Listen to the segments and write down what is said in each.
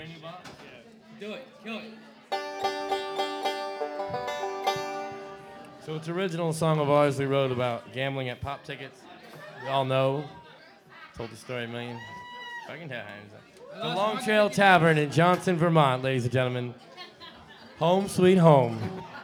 brand new box? Do it. Kill it. So it's an original song of ours we wrote about gambling at pop tickets. We all know. Told the story a million fucking times. The Long Trail Tavern in Johnson, Vermont, ladies and gentlemen. Home sweet home.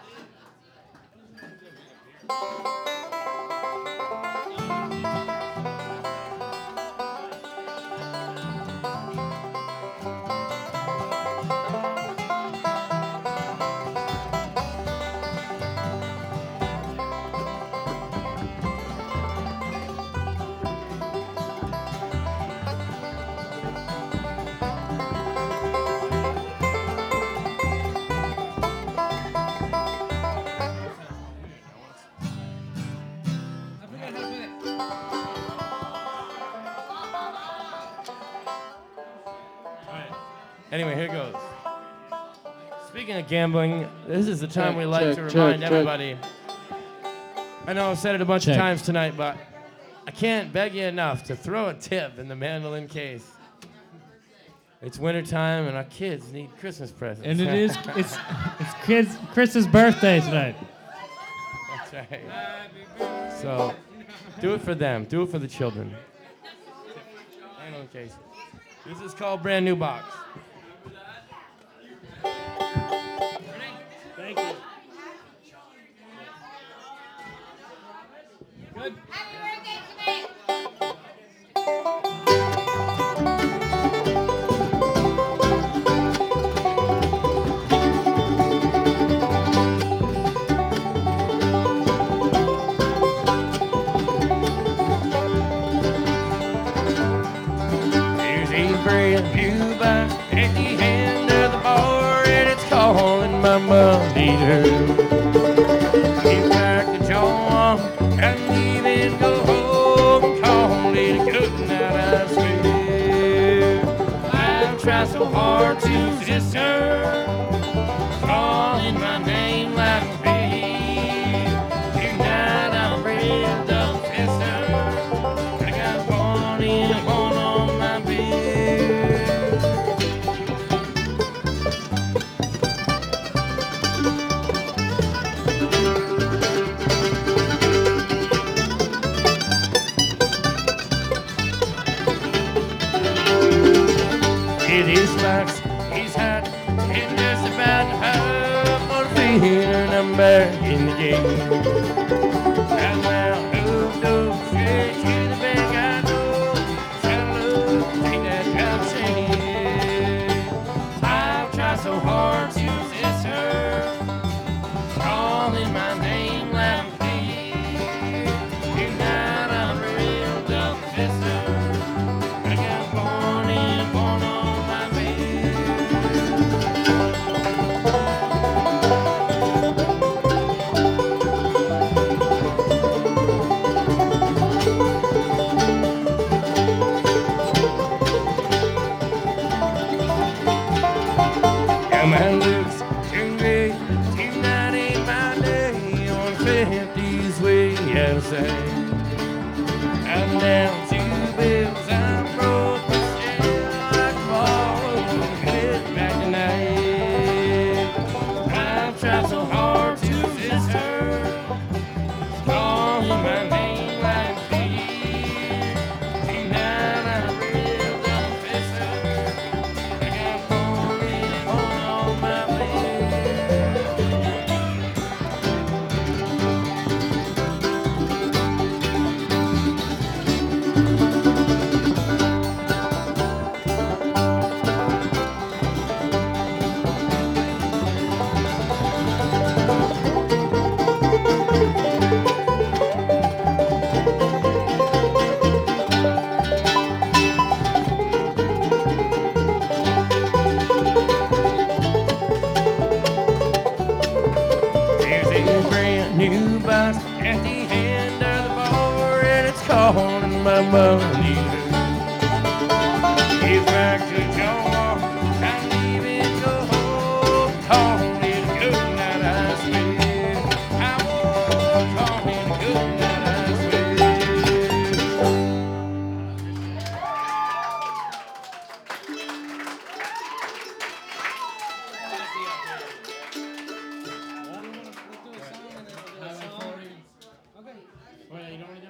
Anyway, here goes. Speaking of gambling, this is the time we like to remind everybody. I know I've said it a bunch of times tonight, but I can't beg you enough to throw a tip in the mandolin case. It's wintertime and our kids need Christmas presents. And it's Chris's birthday tonight. That's right. So do it for them. Do it for the children. Mandolin case. This is called Brand New Box. Thank you. Good. Happy birthday to me! There's a brand new box at the end of the bar, and it's calling my leader. Keep back the jaw and leave and go home. Call it a good night, I swear. I've tried so hard to resist her, calling my name like a babe. Tonight I'm real dumb sister. I got one in one on my bed. It is box, he's hot, and just about to have one finger, and I'm back in the game. And now, who straight to the bank, I know. Try to look, take that job shame. I've tried so hard to resist her, calling my name like a thief. Tonight I'm a real dumb sister. I got born in born on my bed. Yeah, my looks too big, tonight ain't my day. On 50's way, yeah, say. I'm down 2 bills, I'm broke, but still I call it back tonight. I've tried so hard to resist her, calling my name like a thief. Tonight I'm a real dumb fisher. I got born in born on my bed. There's a brand new box at the end of the bar, and it's calling my money. Get back to John, I leave and go home. Call it a good night, I swear. I won't call it a good night, I swear. Let's do a song and then we'll do a song. Okay. Wait, you don't want to